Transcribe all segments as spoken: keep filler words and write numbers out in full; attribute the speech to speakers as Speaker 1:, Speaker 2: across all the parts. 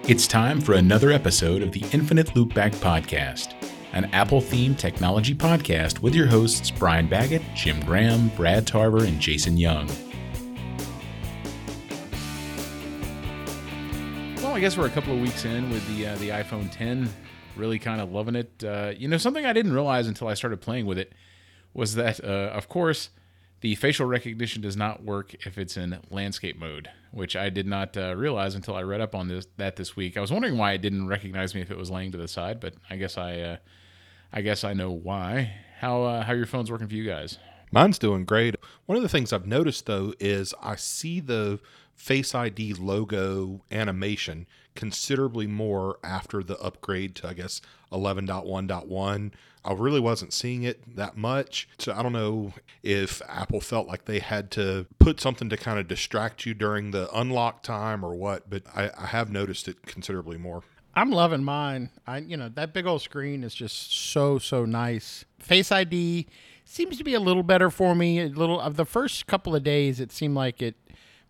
Speaker 1: It's time for another episode of the Infinite Loopback Podcast, an Apple-themed technology podcast with your hosts Brian Baggett, Jim Graham, Brad Tarver, and Jason Young. Well, I guess we're a couple of weeks in with the uh, the iPhone ten, really kind of loving it. Uh, you know, something I didn't realize until I started playing with it was that, uh, of course, the facial recognition does not work if it's in landscape mode, which I did not uh, realize until I read up on this that this week. I was wondering why it didn't recognize me if it was laying to the side, but I guess I, uh, I guess I know why. How uh, how your phone's working for you guys?
Speaker 2: Mine's doing great. One of the things I've noticed though is I see the Face I D logo animation considerably more after the upgrade to, I guess, eleven point one point one. I really wasn't seeing it that much. So I don't know if Apple felt like they had to put something to kind of distract you during the unlock time or what, but I, I have noticed it considerably more.
Speaker 3: I'm loving mine. I, you know, that big old screen is just so, so nice. Face I D seems to be a little better for me. A little of the first couple of days, it seemed like it,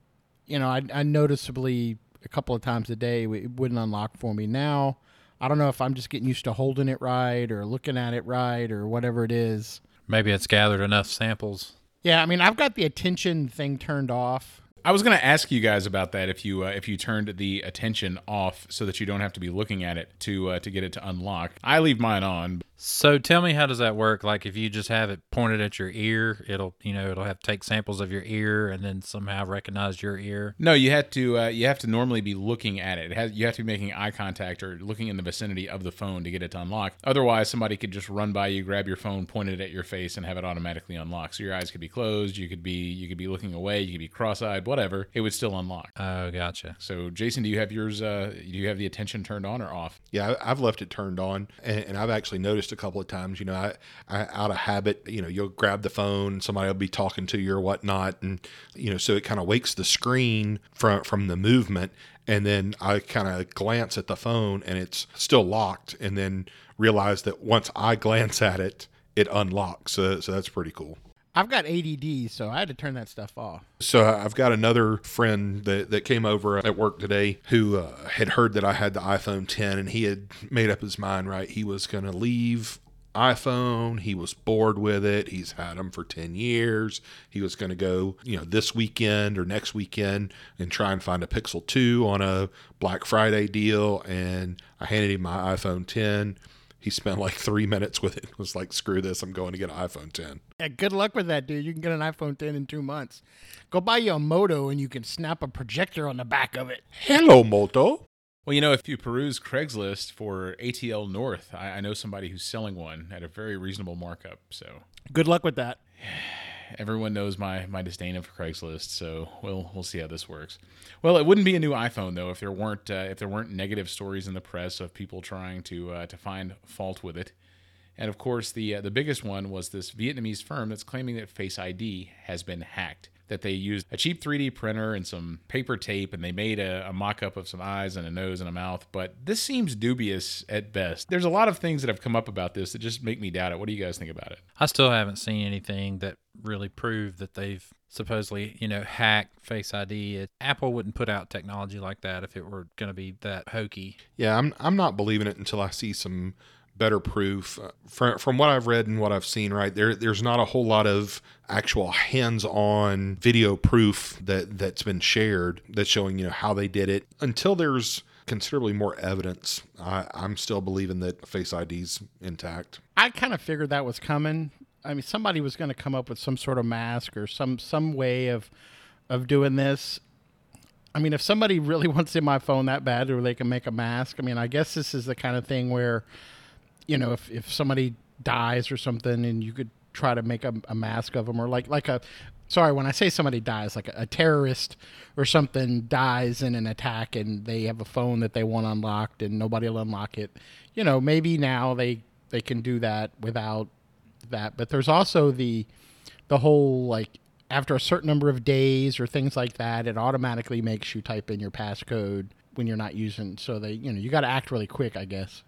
Speaker 3: you know, I, I noticeably a couple of times a day, it wouldn't unlock for me. Now, I don't know if I'm just getting used to holding it right or looking at it right or whatever it is.
Speaker 4: Maybe it's gathered enough samples.
Speaker 3: Yeah, I mean, I've got the attention thing turned off.
Speaker 1: I was going to ask you guys about that if you uh, if you turned the attention off so that you don't have to be looking at it to uh, to get it to unlock. I leave mine on.
Speaker 4: So tell me, how does that work? Like if you just have it pointed at your ear, it'll, you know, it'll have to take samples of your ear and then somehow recognize your ear.
Speaker 1: No, you have to uh, you have to normally be looking at it. It has you have to be making eye contact or looking in the vicinity of the phone to get it to unlock. Otherwise, somebody could just run by you, grab your phone, point it at your face, and have it automatically unlock. So your eyes could be closed, you could be you could be looking away, you could be cross-eyed, whatever. It would still unlock.
Speaker 4: Oh, gotcha.
Speaker 1: So, Jason, do you have yours? Uh, do you have the attention turned on or off?
Speaker 2: Yeah, I- I've left it turned on, and, and I've actually noticed a couple of times, you know, I, I out of habit, you know, you'll grab the phone, somebody will be talking to you or whatnot, and, you know, so it kind of wakes the screen from, from the movement, and then I kind of glance at the phone, and it's still locked, and then realize that once I glance at it, it unlocks, so, so that's pretty cool.
Speaker 3: I've got A D D, so I had to turn that stuff off.
Speaker 2: So I've got another friend that, that came over at work today who uh, had heard that I had the iPhone ten, and he had made up his mind, right? He was going to leave iPhone. He was bored with it. He's had them for ten years. He was going to go, you know, this weekend or next weekend and try and find a Pixel two on a Black Friday deal. And I handed him my iPhone ten. He spent like three minutes with it. It was like, screw this, I'm going to get an iPhone ten.
Speaker 3: Yeah, good luck with that, dude. You can get an iPhone ten in two months. Go buy you a Moto and you can snap a projector on the back of it.
Speaker 2: Hello, Moto.
Speaker 1: Well, you know, if you peruse Craigslist for A T L North, I, I know somebody who's selling one at a very reasonable markup. So
Speaker 3: Good luck with that.
Speaker 1: everyone knows my my disdain of Craigslist, so we'll we'll see how this works. Well, it wouldn't be a new iPhone though if there weren't uh, if there weren't negative stories in the press of people trying to uh, to find fault with it. And of course, the uh, the biggest one was this Vietnamese firm that's claiming that Face I D has been hacked. That they used a cheap three D printer and some paper tape, and they made a, a mock-up of some eyes and a nose and a mouth. But this seems dubious at best. There's a lot of things that have come up about this that just make me doubt it. What do you guys think about it?
Speaker 4: I still haven't seen anything that really proved that they've supposedly, you know, hacked Face I D. It, Apple wouldn't put out technology like that if it were going to be that hokey.
Speaker 2: Yeah, I'm I'm not believing it until I see some better proof. Uh, from, from what I've read and what I've seen, right, there there's not a whole lot of actual hands-on video proof that, that's been shared that's showing, you know, how they did it. Until there's considerably more evidence, I, I'm still believing that Face I D's intact.
Speaker 3: I kind of figured that was coming. I mean, somebody was going to come up with some sort of mask or some, some way of of doing this. I mean, if somebody really wants in my phone that bad or they can make a mask, I mean, I guess this is the kind of thing where, you know, if, if somebody dies or something and you could try to make a, a mask of them, or like, like a, sorry, when I say somebody dies, like a, a terrorist or something dies in an attack and they have a phone that they want unlocked and nobody will unlock it. You know, maybe now they, they can do that without that. But there's also the, the whole, like, after a certain number of days or things like that, it automatically makes you type in your passcode when you're not using. So they, you know, you got to act really quick, I guess.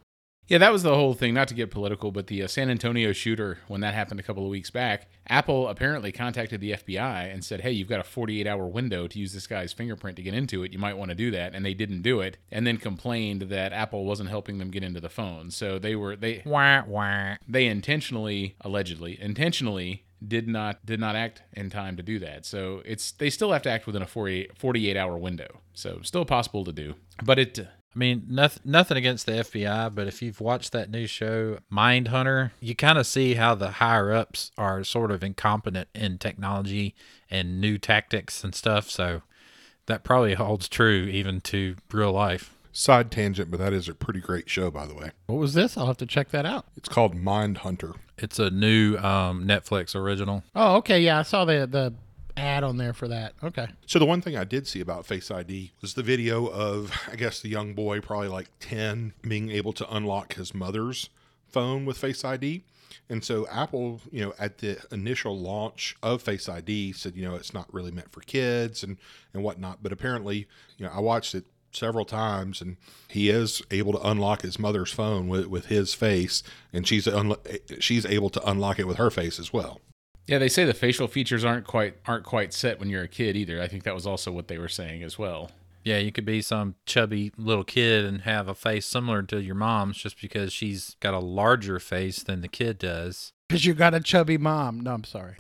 Speaker 1: Yeah, that was the whole thing. Not to get political, but the uh, San Antonio shooter, when that happened a couple of weeks back, Apple apparently contacted the F B I and said, hey, you've got a forty-eight hour window to use this guy's fingerprint to get into it. You might want to do that. And they didn't do it, and then complained that Apple wasn't helping them get into the phone. So they were, they,
Speaker 4: Wah, wah.
Speaker 1: they intentionally, allegedly, intentionally did not did not act in time to do that. So it's they still have to act within a forty-eight hour window. So still possible to do. But it...
Speaker 4: I mean, nothing, nothing against the F B I, but if you've watched that new show, Mindhunter, you kind of see how the higher-ups are sort of incompetent in technology and new tactics and stuff, so that probably holds true even to real life.
Speaker 2: Side tangent, but that is a pretty great show, by the way.
Speaker 3: What was this? I'll have to check that out.
Speaker 2: It's called Mindhunter.
Speaker 4: It's a new um, Netflix original.
Speaker 3: Oh, okay. Yeah, I saw the the ad on there for that. Okay.
Speaker 2: So the one thing I did see about Face I D was the video of, I guess, the young boy, probably like ten, being able to unlock his mother's phone with Face I D. And so Apple, you know, at the initial launch of Face I D said, you know, it's not really meant for kids and, and whatnot. But apparently, you know, I watched it several times, and he is able to unlock his mother's phone with, with his face, and she's unlo- she's able to unlock it with her face as well.
Speaker 1: Yeah, they say the facial features aren't quite aren't quite set when you're a kid either. I think that was also what they were saying as well.
Speaker 4: Yeah, you could be some chubby little kid and have a face similar to your mom's just because she's got a larger face than the kid does.
Speaker 3: Because you got a chubby mom. No, I'm sorry.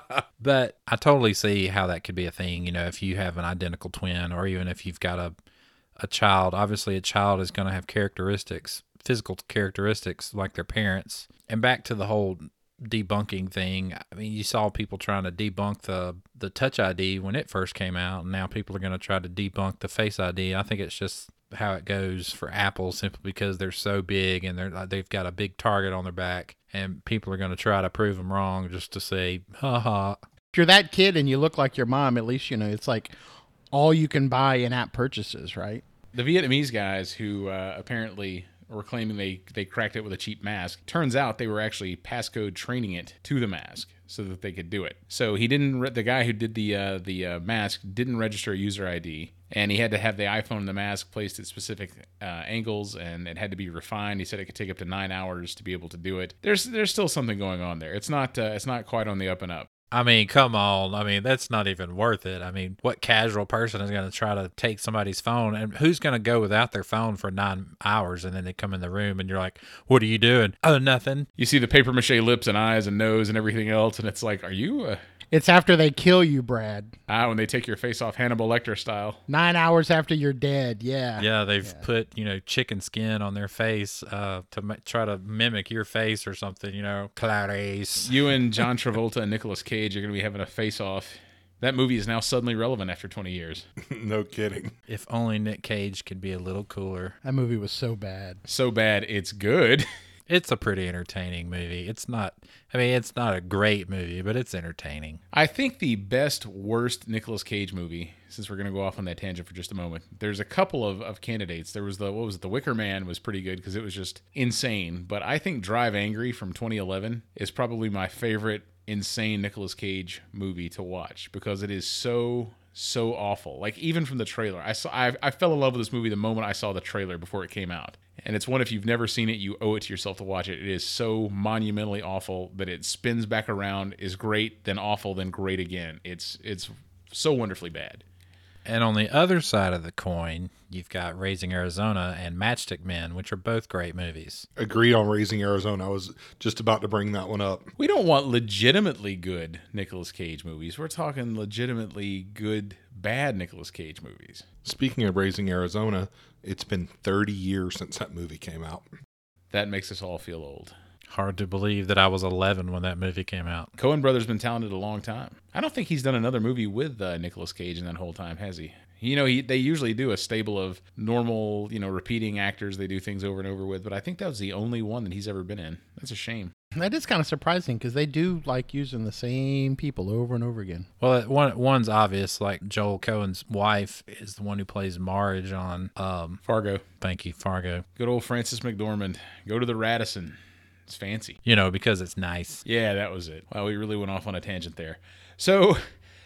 Speaker 4: But I totally see how that could be a thing, you know, if you have an identical twin, or even if you've got a, a child. Obviously, a child is going to have characteristics, physical characteristics like their parents. And back to the whole debunking thing. I mean, you saw people trying to debunk the the Touch I D when it first came out, and now people are going to try to debunk the Face I D. I think it's just how it goes for Apple, simply because they're so big and they're they've got a big target on their back, and people are going to try to prove them wrong just to say, ha ha.
Speaker 3: If you're that kid and you look like your mom, at least you know it's like all you can buy in-app purchases, right?
Speaker 1: The Vietnamese guys who uh, apparently were claiming they, they cracked it with a cheap mask. Turns out they were actually passcode training it to the mask so that they could do it. So he didn't. Re- the guy who did the uh, the uh, mask didn't register a user I D, and he had to have the iPhone and the mask placed at specific uh, angles, and it had to be refined. He said it could take up to nine hours to be able to do it. There's there's still something going on there. It's not uh, it's not quite on the up and up.
Speaker 4: I mean, come on. I mean, that's not even worth it. I mean, what casual person is going to try to take somebody's phone? And who's going to go without their phone for nine hours and then they come in the room and you're like, what are you doing? Oh, nothing.
Speaker 1: You see the paper mache lips and eyes and nose and everything else, and it's like, are you... Uh...
Speaker 3: It's after they kill you, Brad.
Speaker 1: Ah, when they take your face off Hannibal Lecter style.
Speaker 3: Nine hours after you're dead, yeah.
Speaker 4: Yeah, they've
Speaker 3: yeah.
Speaker 4: put, you know, chicken skin on their face uh, to m- try to mimic your face or something, you know, Clarice.
Speaker 1: You and John Travolta and Nicolas Cage are going to be having a face-off. That movie is now suddenly relevant after twenty years.
Speaker 2: No kidding.
Speaker 4: If only Nick Cage could be a little cooler.
Speaker 3: That movie was so bad.
Speaker 1: So bad, it's good.
Speaker 4: It's a pretty entertaining movie. It's not, I mean, it's not a great movie, but it's entertaining.
Speaker 1: I think the best, worst Nicolas Cage movie, since we're going to go off on that tangent for just a moment, there's a couple of, of candidates. There was the, what was it, The Wicker Man was pretty good because it was just insane. But I think Drive Angry from twenty eleven is probably my favorite insane Nicolas Cage movie to watch because it is so... so awful. Like even from the trailer, I saw I, I fell in love with this movie the moment I saw the trailer before it came out. And it's one, if you've never seen it, you owe it to yourself to watch it. It is so monumentally awful that it spins back around, is great, then awful, then great again. It's it's so wonderfully bad.
Speaker 4: And on the other side of the coin, you've got Raising Arizona and Matchstick Men, which are both great movies.
Speaker 2: Agreed on Raising Arizona. I was just about to bring that one up.
Speaker 1: We don't want legitimately good Nicolas Cage movies. We're talking legitimately good, bad Nicolas Cage movies.
Speaker 2: Speaking of Raising Arizona, it's been thirty years since that movie came out.
Speaker 1: That makes us all feel old.
Speaker 4: Hard to believe that I was eleven when that movie came out.
Speaker 1: Coen Brothers been talented a long time. I don't think he's done another movie with uh, Nicolas Cage in that whole time, has he? You know, he, they usually do a stable of normal, you know, repeating actors they do things over and over with, but I think that was the only one that he's ever been in. That's a shame.
Speaker 3: That is kind of surprising because they do like using the same people over and over again.
Speaker 4: Well, one one's obvious, like Joel Coen's wife is the one who plays Marge on um,
Speaker 1: Fargo.
Speaker 4: Thank you, Fargo.
Speaker 1: Good old Frances McDormand. Go to the Radisson. It's fancy.
Speaker 4: You know, because it's nice.
Speaker 1: Yeah, that was it. Wow, we really went off on a tangent there. So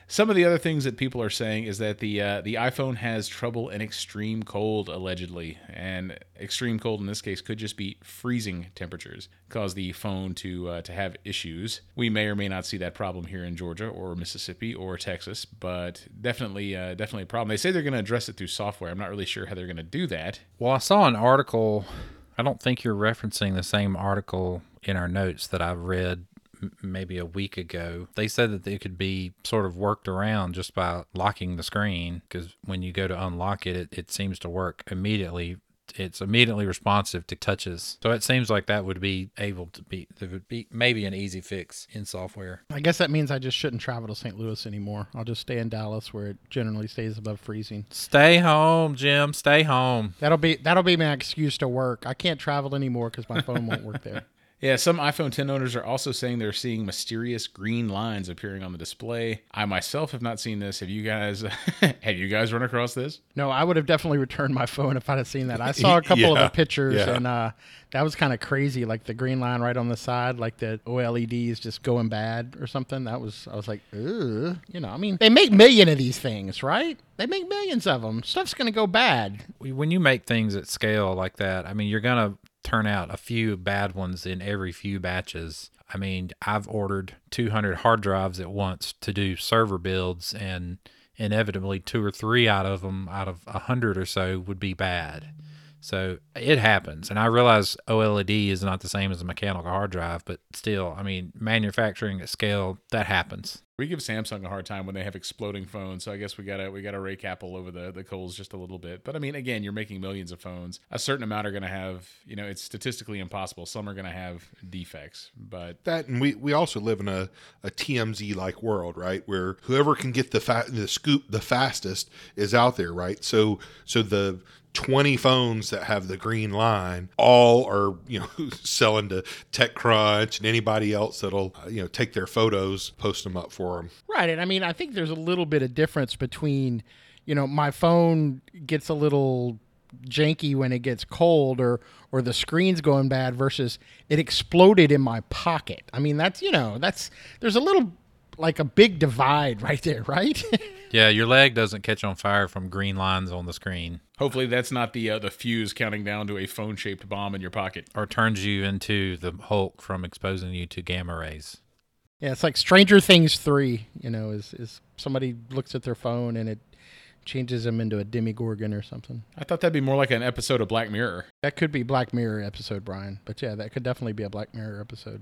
Speaker 1: Some of the other things that people are saying is that the uh, the iPhone has trouble in extreme cold, allegedly. And extreme cold in this case could just be freezing temperatures, cause the phone to uh, to have issues. We may or may not see that problem here in Georgia or Mississippi or Texas, but definitely uh, definitely a problem. They say they're going to address it through software. I'm not really sure how they're going to do that.
Speaker 4: Well, I saw an article. I don't think you're referencing the same article in our notes that I read maybe a week ago. They said that they could be sort of worked around just by locking the screen, because when you go to unlock it, it, it seems to work immediately. It's immediately responsive to touches. So it seems like that would be able to be, there would be maybe an easy fix in software.
Speaker 3: I guess that means I just shouldn't travel to Saint Louis anymore. I'll just stay in Dallas where it generally stays above freezing.
Speaker 4: Stay home, Jim. Stay home.
Speaker 3: That'll be that'll be my excuse to work. I can't travel anymore because my phone won't work there.
Speaker 1: Yeah, some iPhone ten owners are also saying they're seeing mysterious green lines appearing on the display. I myself have not seen this. Have you guys have you guys run across this?
Speaker 3: No, I would have definitely returned my phone if I'd have seen that. I saw a couple
Speaker 2: Yeah,
Speaker 3: of the pictures,
Speaker 2: yeah.
Speaker 3: and uh, that was kind of crazy. Like the green line right on the side, like the O L E D is just going bad or something. That was, I was like, ugh. You know, I mean, they make million of these things, right? They make millions of them. Stuff's going to go bad.
Speaker 4: When you make things at scale like that, I mean, you're going to turn out a few bad ones in every few batches. I mean, I've ordered two hundred hard drives at once to do server builds, and inevitably two or three out of them, out of a hundred or so, would be bad. So it happens. And I realize O L E D is not the same as a mechanical hard drive, but still, I mean, manufacturing at scale, that happens.
Speaker 1: We give Samsung a hard time when they have exploding phones, so I guess we gotta we gotta rake Apple over the, the coals just a little bit. But I mean, again, you're making millions of phones. A certain amount are gonna have, you know, it's statistically impossible. Some are gonna have defects, but
Speaker 2: That, and we, we also live in a, a T M Z like world, right? Where whoever can get the fa- the scoop the fastest is out there, right? So so the twenty phones that have the green line all are, you know, selling to TechCrunch and anybody else that'll, uh, you know, take their photos, post them up for them.
Speaker 3: Right. And I mean, I think there's a little bit of difference between, you know, my phone gets a little janky when it gets cold, or or the screen's going bad, versus it exploded in my pocket. I mean, that's, you know, that's, there's a little, like a big divide right there, right?
Speaker 4: Yeah, your leg doesn't catch on fire from green lines on the screen,
Speaker 1: hopefully that's not the uh, the fuse counting down to a phone-shaped bomb in your pocket.
Speaker 4: or turns you into the Hulk from exposing you to gamma rays.
Speaker 3: Yeah, it's like Stranger Things three, you know, is, is somebody looks at their phone and it changes them into a Demigorgon or something.
Speaker 1: I thought that'd be more like an episode of Black Mirror.
Speaker 3: That could be Black Mirror episode, Brian. But yeah, that could definitely be a Black Mirror episode.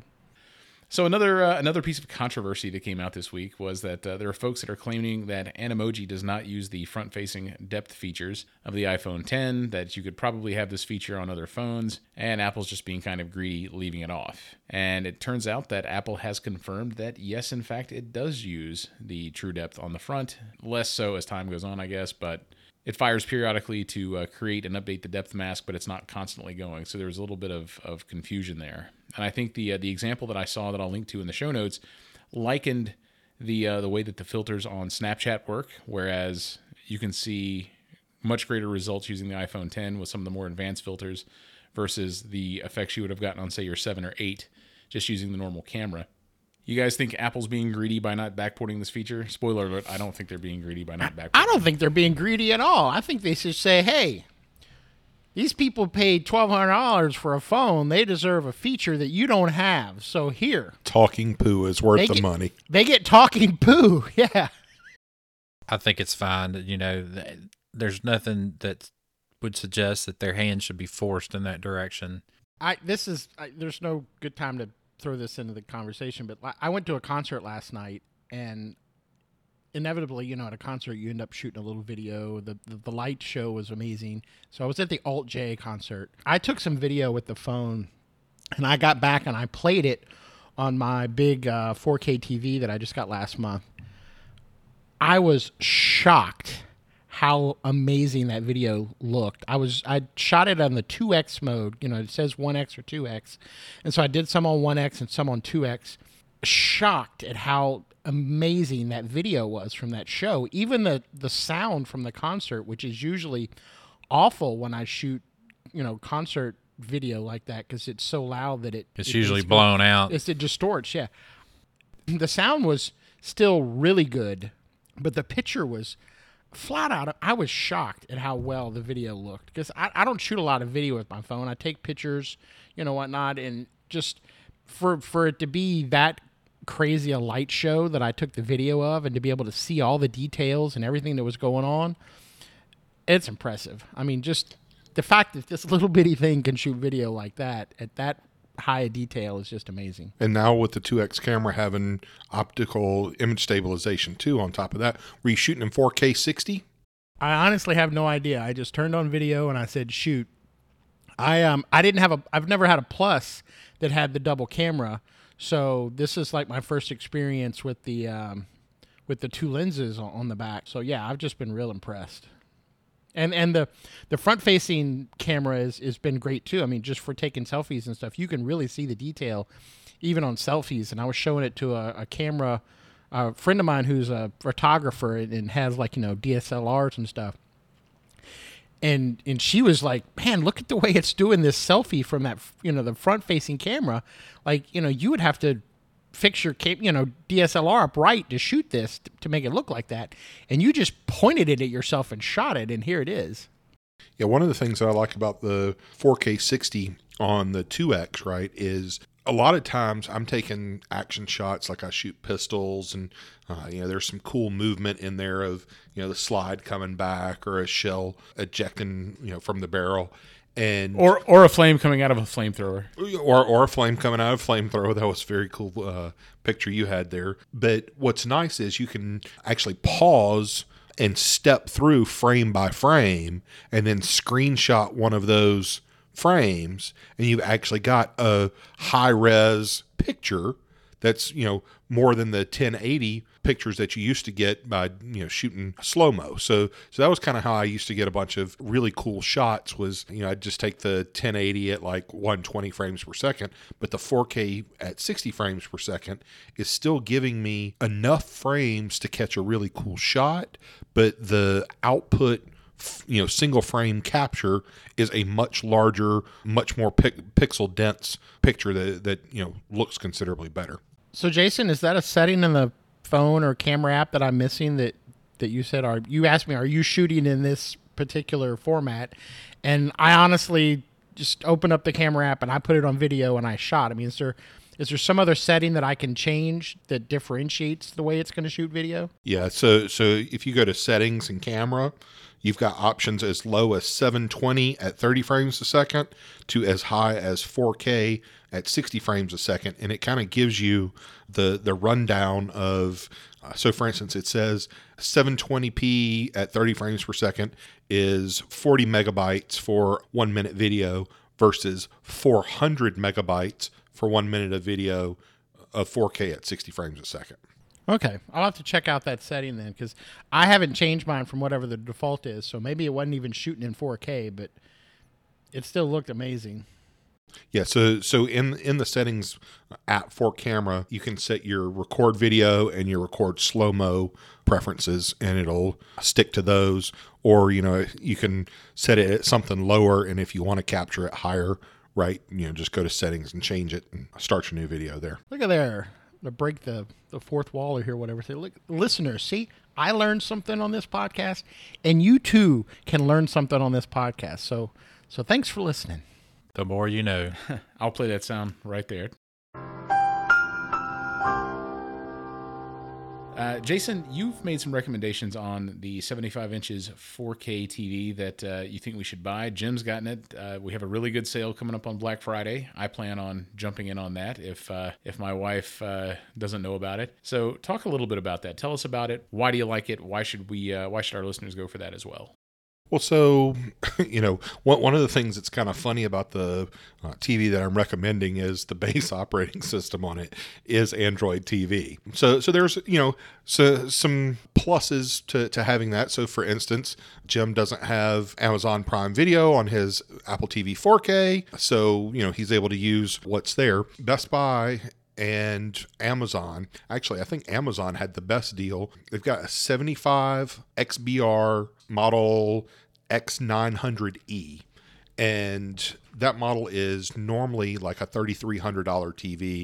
Speaker 1: So another uh, another piece of controversy that came out this week was that uh, there are folks that are claiming that Animoji does not use the front-facing depth features of the iPhone ten, that you could probably have this feature on other phones, and Apple's just being kind of greedy leaving it off. And it turns out that Apple has confirmed that, yes, in fact, it does use the true depth on the front. Less so as time goes on, I guess, but it fires periodically to uh, create and update the depth mask, but it's not constantly going. So there's a little bit of, of confusion there. And I think the uh, the example that I saw that I'll link to in the show notes likened the uh, the way that the filters on Snapchat work, whereas you can see much greater results using the iPhone ten with some of the more advanced filters versus the effects you would have gotten on, say, your seven or eight just using the normal camera. You guys think Apple's being greedy by not backporting this feature? Spoiler alert, I don't think they're being greedy by not backporting.
Speaker 3: I don't think they're being greedy at all. I think they should say, hey, these people paid twelve hundred dollars for a phone. They deserve a feature that you don't have. So here.
Speaker 2: Talking poo is worth
Speaker 3: They
Speaker 2: the
Speaker 3: get-
Speaker 2: money.
Speaker 3: They get talking poo. Yeah.
Speaker 4: I think it's fine that, you know, th- there's nothing that would suggest that their hand should be forced in that direction.
Speaker 3: I This is, I, there's no good time to throw this into the conversation, but I went to a concert last night, and inevitably, you know, at a concert, you end up shooting a little video. The, the the light show was amazing. So I was at the Alt J concert. I took some video with the phone, and I got back and I played it on my big uh, four K T V that I just got last month. I was shocked how amazing that video looked. I was I shot it on the two X mode. You know, it says one X or two X. And so I did some on one X and some on two X. Shocked at how amazing that video was from that show. Even the the sound from the concert, which is usually awful when I shoot, you know, concert video like that, because it's so loud that it
Speaker 4: It's
Speaker 3: it
Speaker 4: usually
Speaker 3: basically-
Speaker 4: blown out.
Speaker 3: It's, it distorts, yeah. The sound was still really good. but the picture was flat out. I was shocked at how well the video looked, because I, I don't shoot a lot of video with my phone. I take pictures, you know, whatnot, and just for for it to be that crazy a light show that I took the video of, and to be able to see all the details and everything that was going on, it's impressive. I mean, just the fact that this little bitty thing can shoot video like that at that high a detail is just amazing.
Speaker 2: And now with the two X camera having optical image stabilization too on top of that, were you shooting in four K sixty?
Speaker 3: I honestly have no idea. I just turned on video and I said shoot. I um I didn't have a I've never had a Plus that had the double camera, so this is like my first experience with the um with the two lenses on, on the back. So yeah, I've just been real impressed. And and the, the front facing camera is has been great too. I mean, just for taking selfies and stuff, you can really see the detail even on selfies. And I was showing it to a, a camera, a friend of mine who's a photographer and, and has like, you know, D S L Rs and stuff. And and she was like, man, look at the way it's doing this selfie from that, you know, the front facing camera. Like, you know, you would have to fix your, you know, D S L R up right to shoot this to, to make it look like that, and you just pointed it at yourself and shot it, and here it is.
Speaker 2: Yeah, one of the things that I like about the four K sixty on the two X, right, is a lot of times I'm taking action shots, like I shoot pistols, and uh, you know, there's some cool movement in there of, you know, the slide coming back or a shell ejecting, you know, from the barrel. And
Speaker 1: or or a flame coming out of a flamethrower,
Speaker 2: or or a flame coming out of a flamethrower. That was a very cool uh, picture you had there. But what's nice is you can actually pause and step through frame by frame, and then screenshot one of those frames, and you've actually got a high res picture that's, you know, more than the ten eighty pictures that you used to get by, you know, shooting slow-mo. So so that was kind of how I used to get a bunch of really cool shots, was, you know, I'd just take the ten eighty at like one hundred twenty frames per second, but the four K at sixty frames per second is still giving me enough frames to catch a really cool shot, but the output, you know, single frame capture is a much larger, much more pic- pixel dense picture that, that, you know, looks considerably better.
Speaker 3: So Jason, is that a setting in the phone or camera app that I'm missing that, that you said, are you asked me, are you shooting in this particular format? And I honestly just opened up the camera app and I put it on video and I shot. I mean, is there, is there some other setting that I can change that differentiates the way it's going to shoot video?
Speaker 2: Yeah. So, so if you go to settings and camera, you've got options as low as seven twenty at thirty frames a second to as high as four K at sixty frames a second. And it kind of gives you the, the rundown of, uh, so for instance, it says seven twenty p at thirty frames per second is forty megabytes for one minute video versus four hundred megabytes for one minute of video of four K at sixty frames a second.
Speaker 3: Okay, I'll have to check out that setting then, because I haven't changed mine from whatever the default is, so maybe it wasn't even shooting in four K, but it still looked amazing.
Speaker 2: Yeah, so so in in the settings app for camera, you can set your record video and your record slow-mo preferences, and it'll stick to those. Or, you know, you can set it at something lower, and if you want to capture it higher, right, you know, just go to settings and change it and start your new video there.
Speaker 3: Look at there. To break the, the fourth wall or here, whatever. Say, look, listeners, see, I learned something on this podcast, and you too can learn something on this podcast. So, so thanks for listening.
Speaker 4: The more you know.
Speaker 1: I'll play that sound right there. Uh, Jason, you've made some recommendations on the seventy-five inches four K T V that uh, you think we should buy. Jim's gotten it. Uh, we have a really good sale coming up on Black Friday. I plan on jumping in on that if uh, if my wife uh, doesn't know about it. So talk a little bit about that. Tell us about it. Why do you like it? Why should we? Uh, why should our listeners go for that as well?
Speaker 2: Well, so, you know, one one of the things that's kind of funny about the uh, T V that I'm recommending is the base operating system on it is Android T V. So, so there's, you know, so some pluses to, to having that. So, for instance, Jim doesn't have Amazon Prime Video on his Apple T V four K. So, you know, he's able to use what's there. Best Buy and Amazon, actually, I think Amazon had the best deal. They've got a seventy-five X B R model X nine hundred E, and that model is normally like a thirty-three hundred dollars T V,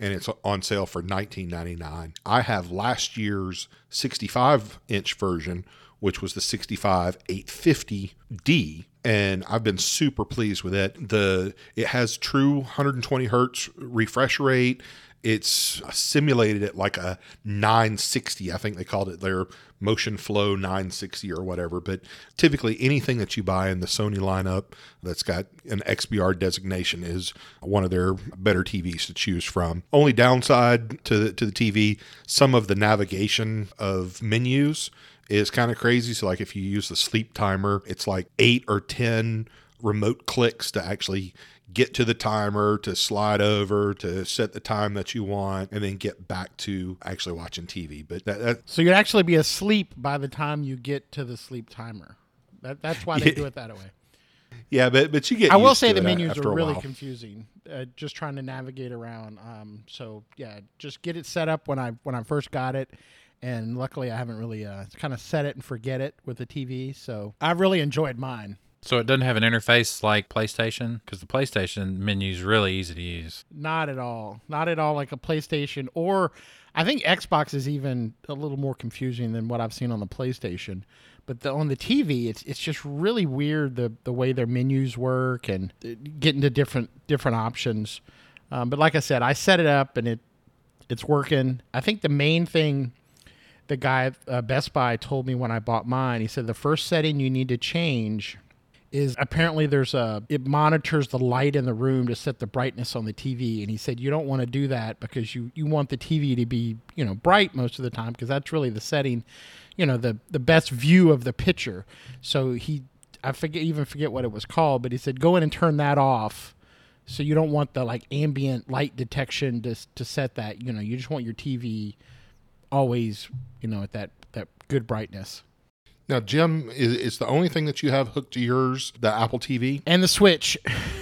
Speaker 2: and it's on sale for nineteen ninety-nine. I have last year's sixty-five inch version, which was the sixty-five eight fifty D, and I've been super pleased with it. The it has true one hundred twenty hertz refresh rate. It's simulated at like a nine sixty. I think they called it their Motion Flow nine sixty or whatever. But typically anything that you buy in the Sony lineup that's got an X B R designation is one of their better T Vs to choose from. Only downside to the, to the T V, some of the navigation of menus is kind of crazy. So like if you use the sleep timer, it's like eight or ten remote clicks to actually get to the timer, to slide over, to set the time that you want, and then get back to actually watching T V. But that, that
Speaker 3: So you'd actually be asleep by the time you get to the sleep timer. That, that's why they do it that way.
Speaker 2: yeah, but but you get.
Speaker 3: I will
Speaker 2: used
Speaker 3: say
Speaker 2: to
Speaker 3: the
Speaker 2: it
Speaker 3: menus
Speaker 2: after
Speaker 3: are
Speaker 2: a
Speaker 3: really
Speaker 2: while.
Speaker 3: confusing. Uh, just trying to navigate around. Um, so yeah, just get it set up when I when I first got it. And luckily, I haven't really uh, kind of set it and forget it with the T V. So I've really enjoyed mine.
Speaker 4: So it doesn't have an interface like PlayStation? Because the PlayStation menu is really easy to use.
Speaker 3: Not at all. Not at all like a PlayStation. Or I think Xbox is even a little more confusing than what I've seen on the PlayStation. But the, on the T V, it's it's just really weird the, the way their menus work and getting to different different options. Um, but like I said, I set it up and it it's working. I think the main thing the guy at uh, Best Buy told me when I bought mine, he said the first setting you need to change is apparently there's a, it monitors the light in the room to set the brightness on the T V. And he said, you don't want to do that because you, you want the T V to be, you know, bright most of the time because that's really the setting, you know, the, the best view of the picture. So he, I forget, even forget what it was called, but he said, go in and turn that off. So you don't want the like ambient light detection to, to set that, you know, you just want your T V always, you know, at that, that good brightness.
Speaker 2: Now, Jim, is, is the only thing that you have hooked to yours the Apple T V?
Speaker 3: And the Switch.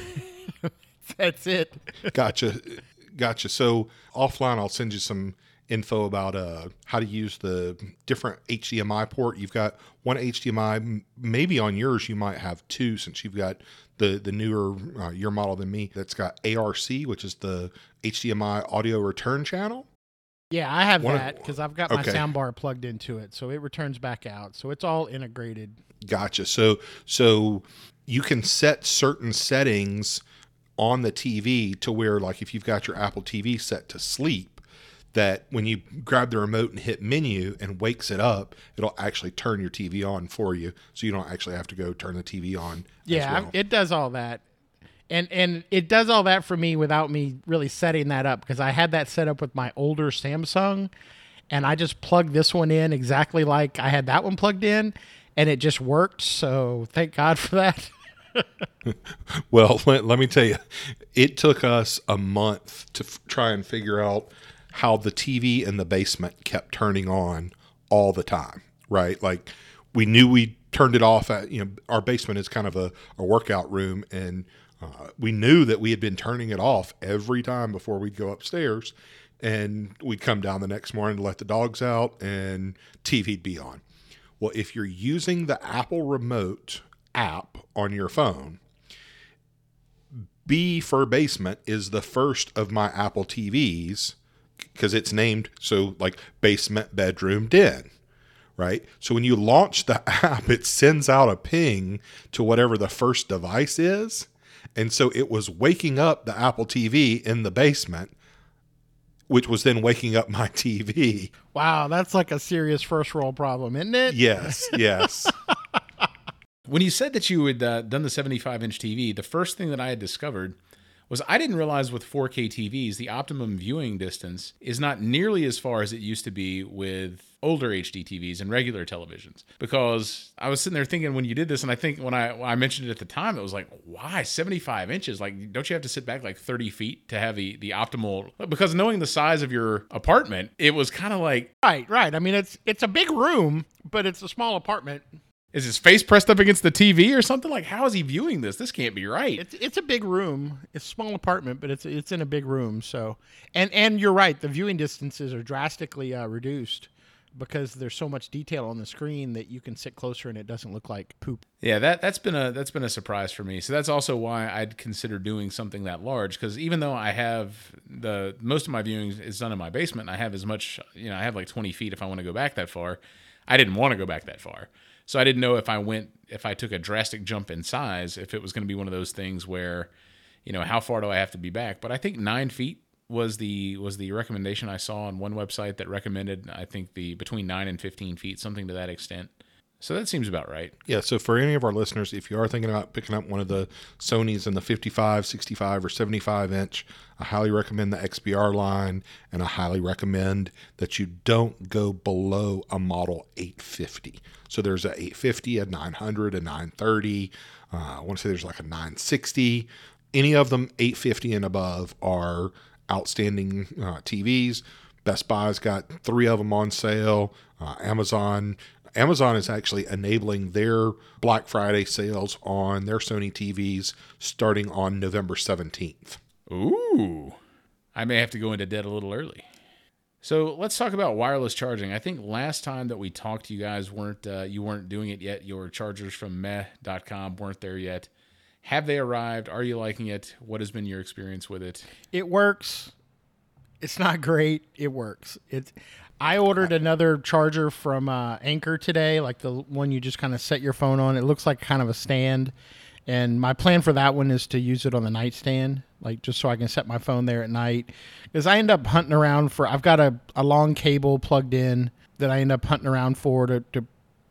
Speaker 3: That's it.
Speaker 2: Gotcha. Gotcha. So offline, I'll send you some info about uh, how to use the different H D M I port. You've got one H D M I. Maybe on yours, you might have two since you've got the, the newer, uh, your model than me, that's got A R C, which is the H D M I audio return channel.
Speaker 3: Yeah, I have
Speaker 2: One of-
Speaker 3: that because I've got my
Speaker 2: okay.
Speaker 3: soundbar plugged into it, so it returns back out. So it's all integrated.
Speaker 2: Gotcha. So so you can set certain settings on the T V to where, like, if you've got your Apple T V set to sleep, that when you grab the remote and hit menu and wakes it up, it'll actually turn your T V on for you, so you don't actually have to go turn the T V on.
Speaker 3: Yeah,
Speaker 2: as well.
Speaker 3: it does all that. And and it does all that for me without me really setting that up because I had that set up with my older Samsung and I just plugged this one in exactly like I had that one plugged in and it just worked. So thank God for that.
Speaker 2: Well, let, let me tell you, it took us a month to f- try and figure out how the T V in the basement kept turning on all the time, right? Like we knew we turned it off at, you know, our basement is kind of a, a workout room and Uh, we knew that we had been turning it off every time before we'd go upstairs, and we'd come down the next morning to let the dogs out, and T V'd be on. Well, if you're using the Apple Remote app on your phone, B for basement is the first of my Apple T Vs because it's named so like basement, bedroom, den. Right? So when you launch the app, it sends out a ping to whatever the first device is. And so it was waking up the Apple T V in the basement, which was then waking up my T V.
Speaker 3: Wow, that's like a serious first world problem, isn't it?
Speaker 2: Yes, yes.
Speaker 1: When you said that you had uh, done the seventy-five inch T V, the first thing that I had discovered was I didn't realize with four K T Vs, the optimum viewing distance is not nearly as far as it used to be with older H D T Vs and regular televisions. Because I was sitting there thinking when you did this, and I think when I when I mentioned it at the time, it was like, why seventy-five inches? Like, don't you have to sit back like thirty feet to have the, the optimal? Because knowing the size of your apartment, it was kind of like,
Speaker 3: Right, right. I mean, it's it's a big room, but it's a small apartment.
Speaker 1: is his face pressed up against the T V or something? Like, how is he viewing this? This can't be right.
Speaker 3: It's it's a big room. It's a small apartment, but it's it's in a big room. So, and and you're right. The viewing distances are drastically uh, reduced because there's so much detail on the screen that you can sit closer and it doesn't look like poop.
Speaker 1: Yeah, that that's been a that's been a surprise for me. So that's also why I'd consider doing something that large, because even though I have the most of my viewing is done in my basement, and I have as much, you know, I have like twenty feet if I want to go back that far. I didn't want to go back that far. So I didn't know if I went if I took a drastic jump in size, if it was going to be one of those things where, you know, how far do I have to be back? But I think nine feet was the was the recommendation I saw on one website that recommended, I think, the between nine and fifteen feet, something to that extent. So that seems about right.
Speaker 2: Yeah, so for any of our listeners, if you are thinking about picking up one of the Sonys in the fifty-five, sixty-five, or seventy-five inch, I highly recommend the X B R line, and I highly recommend that you don't go below a model eight fifty. So there's a eight fifty, a nine hundred, a nine thirty. Uh, I want to say there's like a nine sixty. Any of them eight fifty and above are outstanding uh, T Vs. Best Buy's got three of them on sale. Uh, Amazon Amazon is actually enabling their Black Friday sales on their Sony T Vs starting on November seventeenth.
Speaker 1: Ooh, I may have to go into debt a little early. So let's talk about wireless charging. I think last time that we talked, you guys weren't uh, you weren't doing it yet. Your chargers from meh dot com weren't there yet. Have they arrived? Are you liking it? What has been your experience with it?
Speaker 3: It works. It's not great. It works. It's. I ordered another charger from uh, Anker today, like the one you just kind of set your phone on. It looks like kind of a stand. And my plan for that one is to use it on the nightstand, like just so I can set my phone there at night. Because I end up hunting around for, I've got a, a long cable plugged in that I end up hunting around for to, to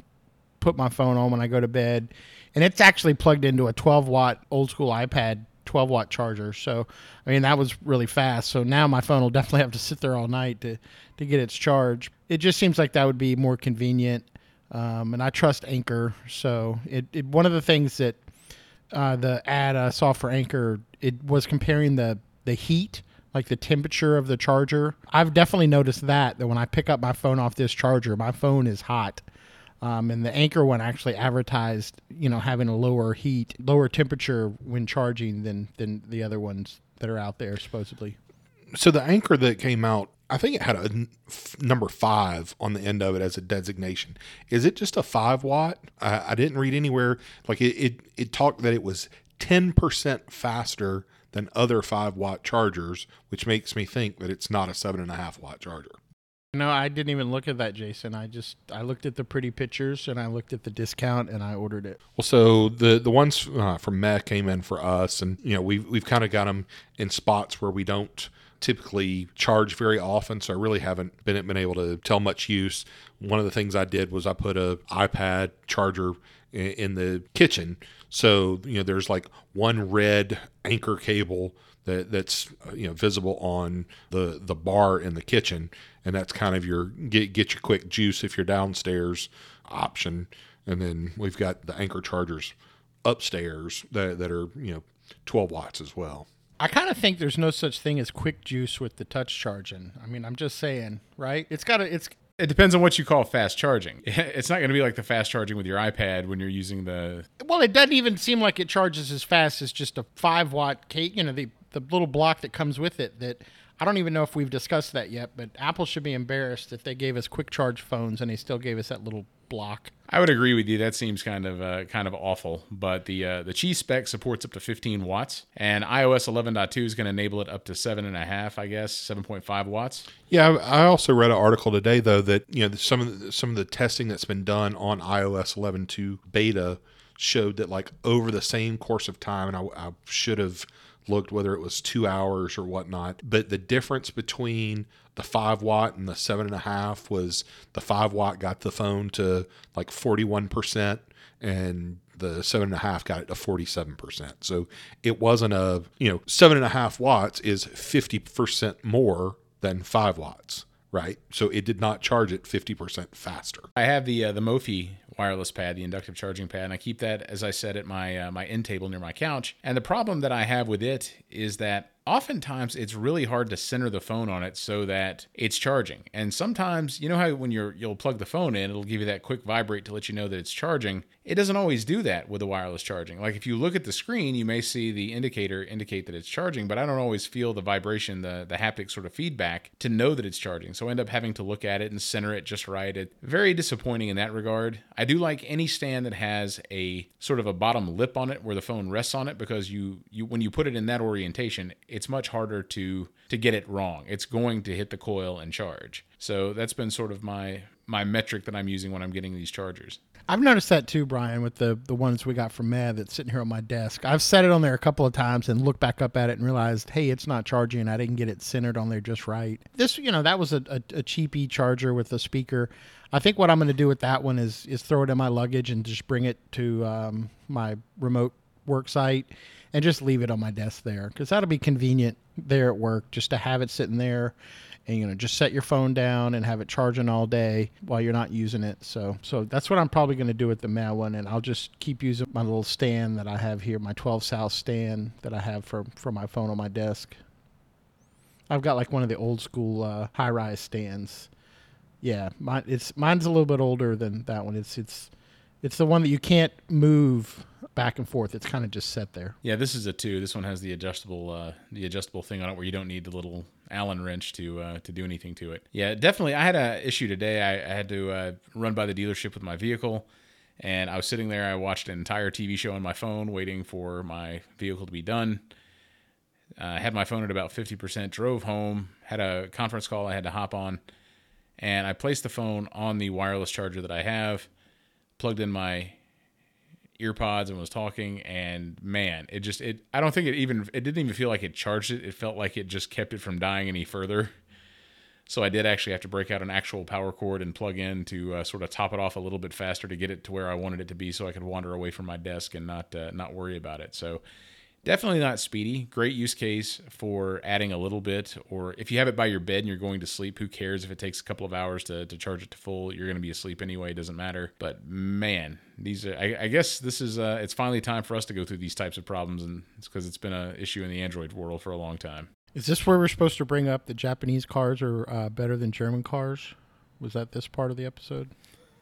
Speaker 3: put my phone on when I go to bed. And it's actually plugged into a twelve watt old school iPad twelve watt charger. So, I mean, that was really fast. So now my phone will definitely have to sit there all night to, to get its charge. It just seems like that would be more convenient. Um, and I trust Anker. So it, it one of the things that uh, the ad I saw for Anker, it was comparing the, the heat, like the temperature of the charger. I've definitely noticed that, that when I pick up my phone off this charger, my phone is hot. Um, and the Anker one actually advertised, you know, having a lower heat, lower temperature when charging than, than the other ones that are out there, supposedly.
Speaker 2: So the Anker that came out, I think it had a n- f- number five on the end of it as a designation. Is it just a five watt? I, I didn't read anywhere. Like it, it, it talked that it was ten percent faster than other five watt chargers, which makes me think that it's not a seven and a half watt charger.
Speaker 3: No, I didn't even look at that, Jason. I just, I looked at the pretty pictures and I looked at the discount and I ordered it.
Speaker 2: Well, so the the ones uh, from Meh came in for us, and you know we've we've kind of got them in spots where we don't typically charge very often, so I really haven't been been able to tell much use. One of the things I did was I put a iPad charger in, in the kitchen, so you know there's like one red Anker cable that that's you know visible on the the bar in the kitchen, and that's kind of your get get your quick juice if you're downstairs option. And then we've got the Anker chargers upstairs that that are you know twelve watts as well.
Speaker 3: I kind of think there's no such thing as quick juice with the touch charging. I mean, I'm just saying, right? It's got to, it's,
Speaker 1: It depends on what you call fast charging. It's not going to be like the fast charging with your iPad when you're using the...
Speaker 3: well, it doesn't even seem like it charges as fast as just a five watt cake, you know, the, the little block that comes with it that I don't even know if we've discussed that yet, but Apple should be embarrassed if they gave us quick charge phones and they still gave us that little block.
Speaker 1: I would agree with you. That seems kind of uh, kind of awful. But the uh, the Qi spec supports up to fifteen watts, and iOS eleven point two is going to enable it up to seven and a half, I guess, seven point five watts.
Speaker 2: Yeah, I also read an article today though that you know some of the, some of the testing that's been done on iOS eleven point two beta showed that like over the same course of time, and I, I should have looked whether it was two hours or whatnot, but the difference between the five watt and the seven and a half was the five watt got the phone to like forty-one percent and the seven and a half got it to forty-seven percent. So it wasn't a, you know, seven and a half watts is fifty percent more than five watts, right? So it did not charge it fifty percent faster.
Speaker 1: I have the uh, the Mophie wireless pad, the inductive charging pad, and I keep that, as I said, at my uh, my end table near my couch. And the problem that I have with it is that oftentimes it's really hard to center the phone on it so that it's charging. And sometimes, you know how when you're you'll plug the phone in, it'll give you that quick vibrate to let you know that it's charging. It doesn't always do that with the wireless charging. Like if you look at the screen, you may see the indicator indicate that it's charging, but I don't always feel the vibration, the, the haptic sort of feedback to know that it's charging. So I end up having to look at it and center it just right. It's very disappointing in that regard. I do like any stand that has a sort of a bottom lip on it where the phone rests on it, because you, you when you put it in that orientation, it's much harder to to get it wrong. It's going to hit the coil and charge. So that's been sort of my my metric that I'm using when I'm getting these chargers.
Speaker 3: I've noticed that too, Brian, with the, the ones we got from Mad that's sitting here on my desk. I've set it on there a couple of times and looked back up at it and realized, hey, it's not charging. I didn't get it centered on there just right. This, you know, that was a, a, a cheapy charger with a speaker. I think what I'm going to do with that one is is throw it in my luggage and just bring it to um, my remote work site and just leave it on my desk there, because that'll be convenient there at work just to have it sitting there. And, you know, just set your phone down and have it charging all day while you're not using it. So so that's what I'm probably going to do with the Mad one. And I'll just keep using my little stand that I have here, my twelve South stand that I have for, for my phone on my desk. I've got like one of the old school uh, high-rise stands. Yeah, mine, it's mine's a little bit older than that one. It's it's it's the one that you can't move back and forth. It's kind of just set there.
Speaker 1: Yeah, this is a two. This one has the adjustable uh, the adjustable thing on it where you don't need the little Allen wrench to uh, to do anything to it. Yeah, definitely. I had a issue today. I, I had to uh, run by the dealership with my vehicle, and I was sitting there. I watched an entire T V show on my phone waiting for my vehicle to be done. Uh, I had my phone at about fifty percent, drove home, had a conference call I had to hop on, and I placed the phone on the wireless charger that I have, plugged in my earpods and was talking, and man, it just it I don't think it even it didn't even feel like it charged it. It felt like it just kept it from dying any further. So I did actually have to break out an actual power cord and plug in to uh, sort of top it off a little bit faster to get it to where I wanted it to be, so I could wander away from my desk and not uh, not worry about it. So definitely not speedy. Great use case for adding a little bit, or if you have it by your bed and you're going to sleep, who cares if it takes a couple of hours to, to charge it to full? You're going to be asleep anyway. It doesn't matter. But man, these are, I, I guess this is, uh, it's finally time for us to go through these types of problems, and it's because it's been an issue in the Android world for a long time.
Speaker 3: Is this where we're supposed to bring up that Japanese cars are uh, better than German cars? Was that this part of the episode?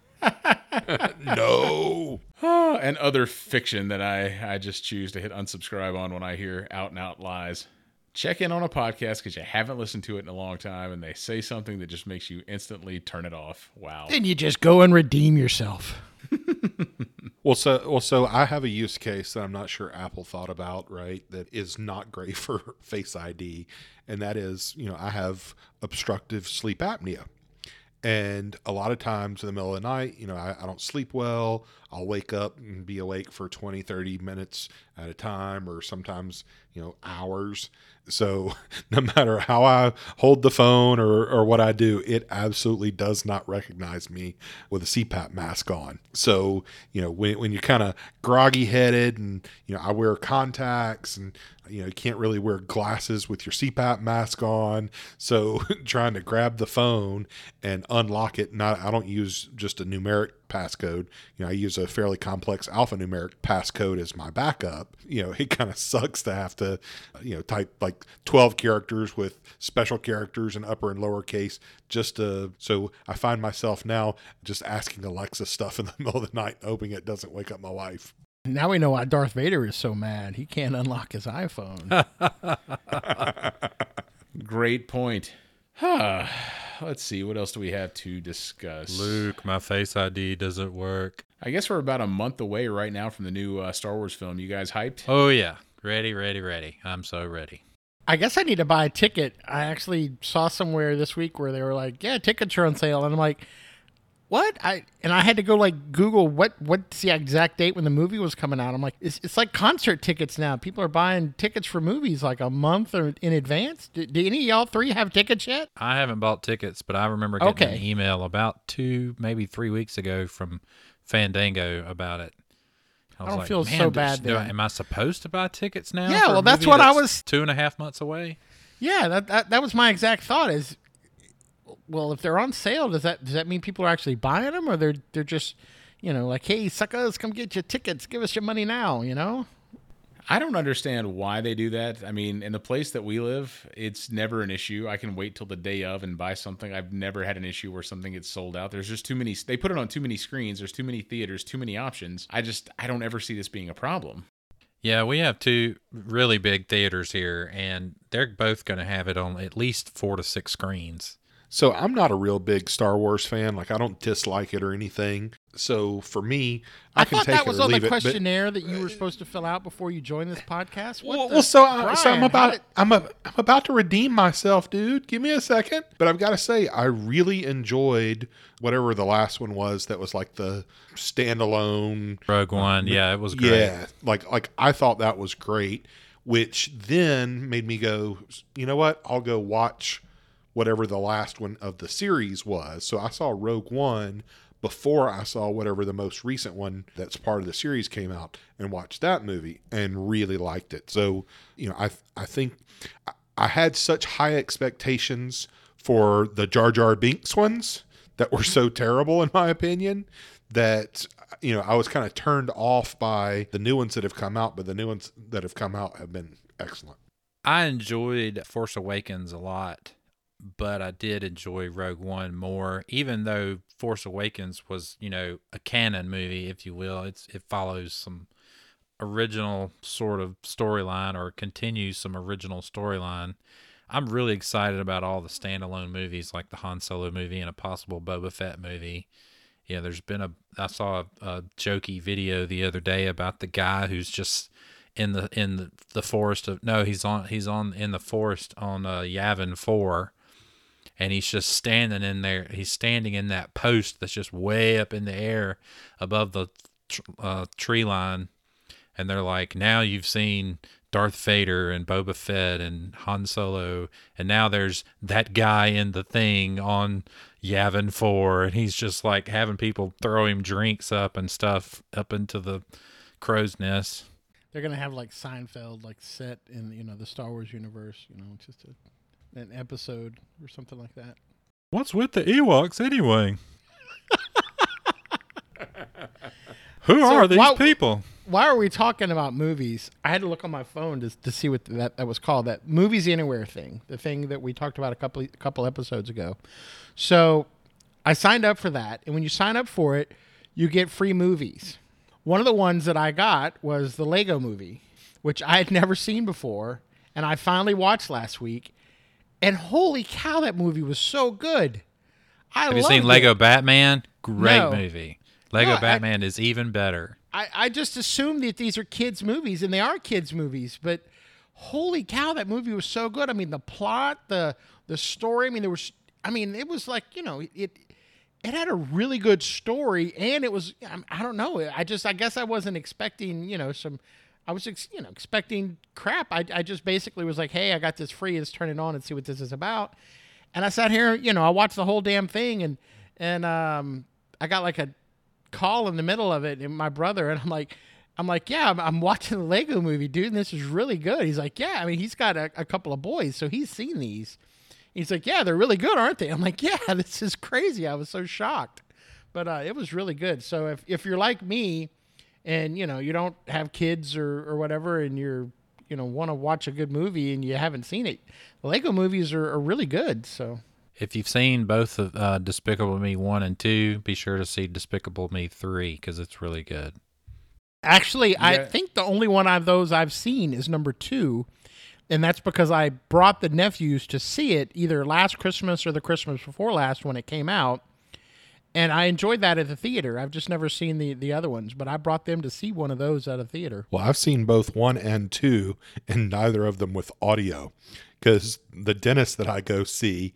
Speaker 2: No.
Speaker 1: And other fiction that I, I just choose to hit unsubscribe on when I hear out and out lies. Check in on a podcast because you haven't listened to it in a long time, and they say something that just makes you instantly turn it off. Wow.
Speaker 3: Then you just go and redeem yourself.
Speaker 2: Well, so well, so I have a use case that I'm not sure Apple thought about, right? That is not great for Face I D, and that is, you know, I have obstructive sleep apnea. And a lot of times in the middle of the night, you know, I, I don't sleep well. I'll wake up and be awake for twenty, thirty minutes at a time, or sometimes, you know, hours. So no matter how I hold the phone or, or what I do, it absolutely does not recognize me with a C PAP mask on. So, you know, when, when you're kind of groggy headed, and, you know, I wear contacts, and, you know, you can't really wear glasses with your C PAP mask on. So trying to grab the phone and unlock it, not, I don't use just a numeric passcode. You know, I use a fairly complex alphanumeric passcode as my backup. You know, it kind of sucks to have to, you know, type like twelve characters with special characters in upper and lower case just to, so I find myself now just asking Alexa stuff in the middle of the night, hoping it doesn't wake up my wife.
Speaker 3: Now we know why Darth Vader is so mad. He can't unlock his iPhone.
Speaker 1: Great point. Huh. Let's see. What else do we have to discuss?
Speaker 4: Luke, my Face I D doesn't work.
Speaker 1: I guess we're about a month away right now from the new uh, Star Wars film. You guys hyped?
Speaker 4: Oh, yeah. Ready, ready, ready. I'm so ready.
Speaker 3: I guess I need to buy a ticket. I actually saw somewhere this week where they were like, yeah, tickets are on sale. And I'm like, what? I and I had to go like Google what what's the exact date when the movie was coming out. I'm like, it's, it's like concert tickets now. People are buying tickets for movies like a month or in advance. Do, do any of y'all three have tickets yet?
Speaker 4: I haven't bought tickets, but I remember getting
Speaker 3: Okay.
Speaker 4: an email about two, maybe three weeks ago from Fandango about it. I, was
Speaker 3: don't
Speaker 4: like,
Speaker 3: feel
Speaker 4: man,
Speaker 3: so
Speaker 4: do-
Speaker 3: bad
Speaker 4: do I-
Speaker 3: then."
Speaker 4: am I supposed to buy tickets now?
Speaker 3: Yeah,
Speaker 4: for a
Speaker 3: well, that's
Speaker 4: movie
Speaker 3: what I
Speaker 4: that's
Speaker 3: was-
Speaker 4: two and a half months away.
Speaker 3: Yeah, that, that that was my exact thought. Is well, if they're on sale, does that does that mean people are actually buying them, or they're they're just, you know, like, hey, suckers, come get your tickets, give us your money now, you know?
Speaker 1: I don't understand why they do that. I mean, in the place that we live, it's never an issue. I can wait till the day of and buy something. I've never had an issue where something gets sold out. There's just too many. They put it on too many screens. There's too many theaters, too many options. I just, I don't ever see this being a problem.
Speaker 4: Yeah, we have two really big theaters here, and they're both going to have it on at least four to six screens.
Speaker 2: So I'm not a real big Star Wars fan. Like, I don't dislike it or anything. So for me, I,
Speaker 3: I
Speaker 2: can
Speaker 3: thought
Speaker 2: take
Speaker 3: that
Speaker 2: it
Speaker 3: was
Speaker 2: or
Speaker 3: on
Speaker 2: leave
Speaker 3: the
Speaker 2: it. But,
Speaker 3: questionnaire that you were supposed to fill out before you joined this podcast. What
Speaker 2: well,
Speaker 3: the-
Speaker 2: well, so, I, so I'm
Speaker 3: Brian, how
Speaker 2: about
Speaker 3: did-
Speaker 2: I'm a, I'm about to redeem myself, dude. Give me a second. But I've got to say, I really enjoyed whatever the last one was. That was like the standalone
Speaker 4: Rogue One, yeah, it was great.
Speaker 2: Yeah, like like I thought that was great, which then made me go, you know what? I'll go watch whatever the last one of the series was. So I saw Rogue One before I saw whatever the most recent one that's part of the series came out, and watched that movie and really liked it. So, you know, I I think I had such high expectations for the Jar Jar Binks ones that were so terrible in my opinion that, you know, I was kind of turned off by the new ones that have come out, but the new ones that have come out have been excellent.
Speaker 4: I enjoyed Force Awakens a lot, but I did enjoy Rogue One more, even though Force Awakens was, you know, a canon movie, if you will. It's it follows some original sort of storyline or continues some original storyline. I'm really excited about all the standalone movies like the Han Solo movie and a possible Boba Fett movie. Yeah, there's been a I saw a, a jokey video the other day about the guy who's just in the in the, the forest of no, he's on he's on in the forest on uh, Yavin four. And he's just standing in there. He's standing in that post that's just way up in the air above the uh, tree line. And they're like, now you've seen Darth Vader and Boba Fett and Han Solo. And now there's that guy in the thing on Yavin four. And he's just like having people throw him drinks up and stuff up into the crow's nest.
Speaker 3: They're gonna have like Seinfeld, like set in you know the Star Wars universe. You know, just a. An episode or something like that.
Speaker 4: What's with the Ewoks anyway? Who
Speaker 3: So
Speaker 4: are these
Speaker 3: why-
Speaker 4: people?
Speaker 3: Why are we talking about movies? I had to look on my phone to to see what that, that was called. That Movies Anywhere thing, the thing that we talked about a couple a couple episodes ago. So I signed up for that, and when you sign up for it, you get free movies. One of the ones that I got was the Lego Movie, which I had never seen before, and I finally watched last week. And holy cow, that movie was so good. I
Speaker 4: Have you
Speaker 3: loved
Speaker 4: seen
Speaker 3: it.
Speaker 4: Lego Batman? Great
Speaker 3: No.
Speaker 4: movie. Lego
Speaker 3: No, I-
Speaker 4: Batman is even better.
Speaker 3: I, I just assumed that these are kids' movies, and they are kids' movies. But holy cow, that movie was so good. I mean, the plot, the the story. I mean, there was. I mean, it was like you know, it it had a really good story, and it was. I, I don't know. I just. I guess I wasn't expecting. You know, some. I was, ex- you know, expecting crap. I, I just basically was like, hey, I got this free. Let's turn it on and see what this is about. And I sat here, you know, I watched the whole damn thing, and and um, I got like a call in the middle of it, and my brother, and I'm like, I'm like, yeah, I'm, I'm watching the Lego Movie, dude, and this is really good. He's like, yeah, I mean, he's got a, a couple of boys, so he's seen these. He's like, yeah, they're really good, aren't they? I'm like, yeah, this is crazy. I was so shocked, but uh, it was really good. So if if you're like me, and you know you don't have kids or, or whatever, and you're you know want to watch a good movie and you haven't seen it, the Lego movies are, are really good. So
Speaker 4: If you've seen both of uh, Despicable Me one and two, be sure to see Despicable Me three because it's really good.
Speaker 3: actually, I
Speaker 1: Yeah.
Speaker 3: think the only one of those I've seen is number two, and that's because I brought the nephews to see it either last Christmas or the Christmas before last when it came out. And I enjoyed that at the theater. I've just never seen the, the other ones, but I brought them to see one of those at a theater.
Speaker 2: Well, I've seen both one and two, and neither of them with audio, because the dentist that I go see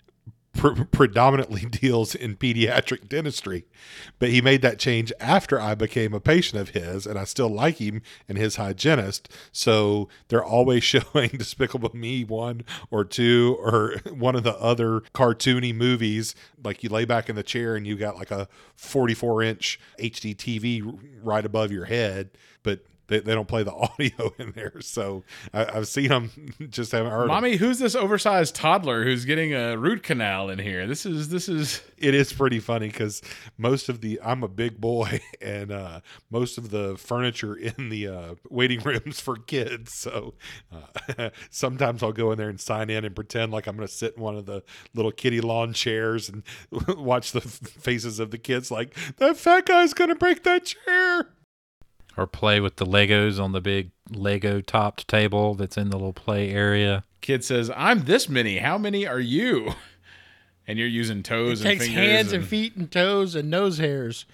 Speaker 2: pre- predominantly deals in pediatric dentistry, but he made that change after I became a patient of his, and I still like him and his hygienist. So they're always showing Despicable Me one or two or one of the other cartoony movies. Like you lay back in the chair and you got like a forty-four inch H D T V right above your head, but they, they don't play the audio in there. So I, I've seen them, just haven't heard 'em.
Speaker 1: Mommy, who's this oversized toddler who's getting a root canal in here? This is this is.
Speaker 2: It is pretty funny because most of the I'm a big boy and uh, most of the furniture in the uh, waiting rooms for kids. So uh, sometimes I'll go in there and sign in and pretend like I'm going to sit in one of the little kitty lawn chairs and watch the faces of the kids like, that fat guy's going to break that chair.
Speaker 4: Or play with the Legos on the big Lego topped table that's in the little play area.
Speaker 1: Kid says, "I'm this many. How many are you?" And you're using toes
Speaker 3: It
Speaker 1: and
Speaker 3: takes
Speaker 1: fingers.
Speaker 3: hands and feet and toes and nose hairs.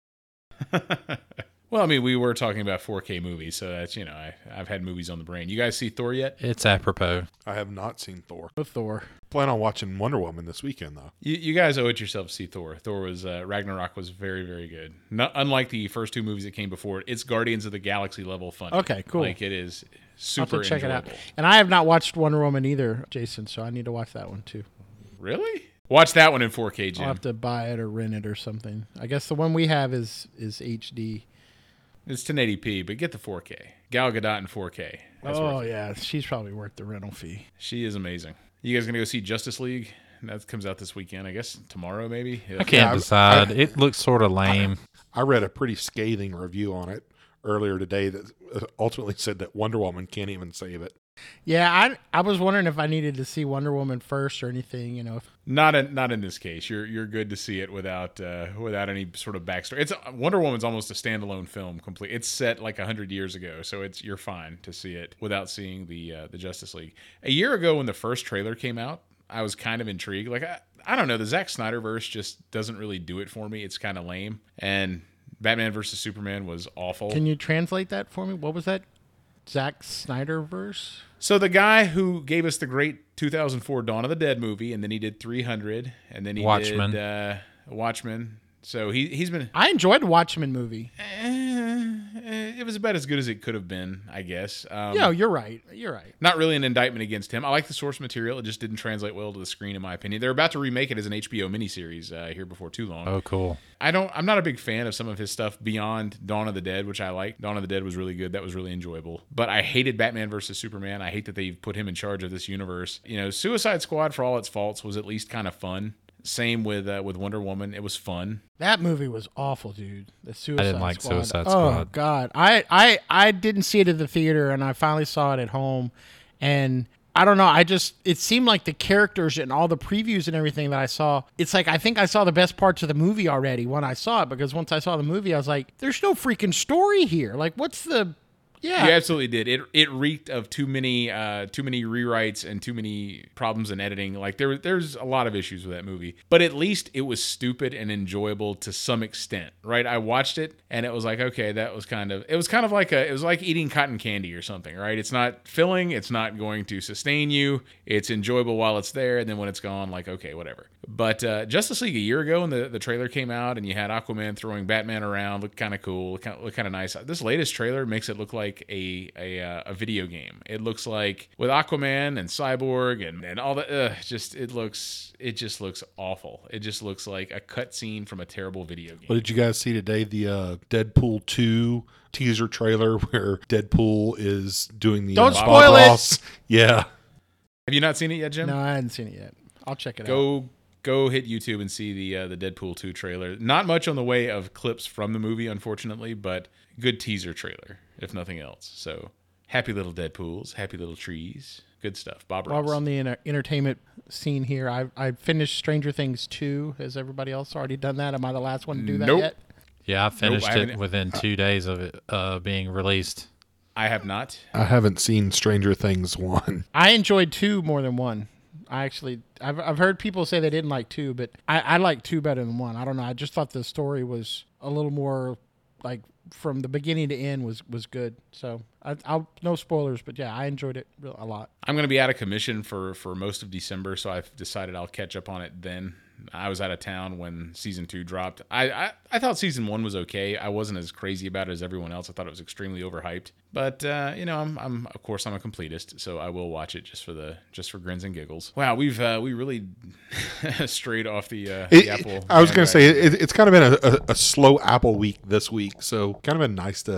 Speaker 1: Well, I mean, we were talking about four K movies, so that's, you know, I, I've had movies on the brain. You guys see Thor yet?
Speaker 4: It's apropos.
Speaker 2: I have not seen Thor.
Speaker 3: With Thor.
Speaker 2: Plan on watching Wonder Woman this weekend, though.
Speaker 1: You, you guys owe it yourself to see Thor. Thor was, uh, Ragnarok was very, very good. Not, unlike the first two movies that came before it, it's Guardians of the Galaxy level fun.
Speaker 3: Okay, cool.
Speaker 1: Like, it is
Speaker 3: I'll have
Speaker 1: super
Speaker 3: to check
Speaker 1: enjoyable.
Speaker 3: it out. And I have not watched Wonder Woman either, Jason, so I need to watch that one too.
Speaker 1: Really? Watch that one in four K, Jim.
Speaker 3: I'll have to buy it or rent it or something. I guess the one we have is is H D.
Speaker 1: It's ten eighty p, but get the four K. Gal Gadot in four K. That's
Speaker 3: Oh,
Speaker 1: worth it.
Speaker 3: yeah. She's probably worth the rental fee.
Speaker 1: She is amazing. You guys gonna go see Justice League? That comes out this weekend, I guess. Tomorrow, maybe.
Speaker 4: I can't
Speaker 2: Yeah, I-
Speaker 4: decide.
Speaker 2: I-
Speaker 4: it looks sort of lame.
Speaker 2: I read a pretty scathing review on it earlier today that ultimately said that Wonder Woman can't even save it.
Speaker 3: Yeah, I I was wondering if I needed to see Wonder Woman first or anything, you know. If,
Speaker 1: Not in not in this case. You're you're good to see it without uh, without any sort of backstory. It's Wonder Woman's almost a standalone film. Complete. It's set like a hundred years ago, so it's you're fine to see it without seeing the uh, the Justice League. A year ago, when the first trailer came out, I was kind of intrigued. Like I, I don't know, the Zack Snyderverse just doesn't really do it for me. It's kind of lame. And Batman versus Superman was awful.
Speaker 3: can you translate that for me? What was that? Zack Snyder verse?
Speaker 1: So the guy who gave us the great two thousand four Dawn of the Dead movie, and then he did three hundred, and then he
Speaker 4: Watchmen.
Speaker 1: did uh, Watchmen. So he he's been.
Speaker 3: I enjoyed the Watchmen movie.
Speaker 1: Eh, eh, it was about as good as it could have been, I guess. Um,
Speaker 3: Yeah, you're right. You're right.
Speaker 1: Not really an indictment against him. I like the source material. It just didn't translate well to the screen, in my opinion. They're about to remake it as an H B O miniseries uh, here before too long.
Speaker 4: Oh, cool.
Speaker 1: I don't. I'm not a big fan of some of his stuff beyond Dawn of the Dead, which I like. Dawn of the Dead was really good. That was really enjoyable. But I hated Batman versus Superman. I hate that they put him in charge of this universe. You know, Suicide Squad, for all its faults, was at least kind of fun. Same with uh, with Wonder Woman. It was fun.
Speaker 3: That movie was awful, dude. The Suicide
Speaker 4: didn't like
Speaker 3: Squad.
Speaker 4: Suicide
Speaker 3: Oh
Speaker 4: Squad.
Speaker 3: God, I, I I didn't see it at the theater, and I finally saw it at home, and I don't know. I just it seemed like the characters and all the previews and everything that I saw. It's like I think I saw the best parts of the movie already when I saw it, because once I saw the movie, I was like, "There's no freaking story here. Like, what's the?" Yeah,
Speaker 1: You absolutely did. It it reeked of too many uh, too many rewrites and too many problems in editing. Like there there's a lot of issues with that movie. But at least it was stupid and enjoyable to some extent, right? I watched it and it was like, okay, that was kind of it was kind of like a it was like eating cotton candy or something, right? It's not filling, it's not going to sustain you. It's enjoyable while it's there, and then when it's gone, like, okay, whatever. But uh, Justice League a year ago, when the, the trailer came out, and you had Aquaman throwing Batman around, looked kind of cool, looked kind of, looked kind of nice. This latest trailer makes it look like a a, uh, a video game. It looks like with Aquaman and Cyborg and and all that. Uh, just it looks it just looks awful. It just looks like a cutscene from a terrible video game.
Speaker 2: What did you guys see today? The uh, Deadpool two teaser trailer where Deadpool is doing the
Speaker 3: Don't
Speaker 2: uh,
Speaker 3: spoil
Speaker 2: Bob
Speaker 3: it!
Speaker 2: Ross. Yeah,
Speaker 1: Have you not seen it yet, Jim?
Speaker 3: No, I hadn't seen it yet. I'll check it out.
Speaker 1: Go go hit YouTube and see the uh, the Deadpool two trailer. Not much on the way of clips from the movie, unfortunately, but good teaser trailer, if nothing else. So happy little Deadpools, happy little trees, good stuff. Bob
Speaker 3: While
Speaker 1: Ross.
Speaker 3: we're on the enter- entertainment scene here, I I finished Stranger Things two. Has everybody else already done that? Am I the last one to do that
Speaker 1: Nope.
Speaker 3: yet?
Speaker 4: Yeah, I finished
Speaker 1: I
Speaker 4: it
Speaker 1: haven't-
Speaker 4: within two days of it uh, being released.
Speaker 1: I have not.
Speaker 2: I haven't seen Stranger Things one.
Speaker 3: I enjoyed two more than one. I actually, I've I've heard people say they didn't like two, but I, I like two better than one. I don't know. I just thought the story was a little more like from the beginning to end was was good. So I, I'll no spoilers, but yeah, I enjoyed it real- a lot.
Speaker 1: I'm going to be out of commission for, for most of December, so I've decided I'll catch up on it then. I was out of town when season two dropped. I, I, I thought season one was okay. I wasn't as crazy about it as everyone else. I thought it was extremely overhyped. But uh, you know, I'm, I'm of course I'm a completist, so I will watch it just for the just for grins and giggles. Wow, we've uh, we really strayed off the, uh,
Speaker 2: It-
Speaker 1: the Apple.
Speaker 2: I was going to say
Speaker 1: bandwagon.
Speaker 2: it, it's kind of been a, a, a slow Apple week this week, so kind of been nice to